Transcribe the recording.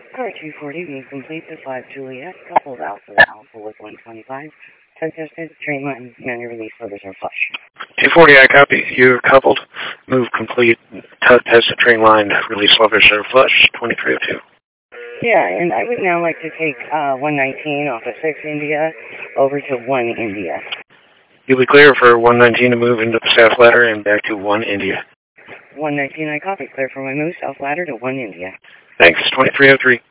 Car 240, move complete to 5 Juliet, coupled Alpha with 125. Tested, train line, manual release, levers are flush. 240, I copy. You're coupled. Move complete. Test the train line. Release levers are flush. 2302. Yeah, and I would now like to take 119 off of 6 India over to 1 India. You'll be clear for 119 to move into the south ladder and back to 1 India. 119, I copy. Clear for my move, south ladder to 1 India. Thanks. 2303.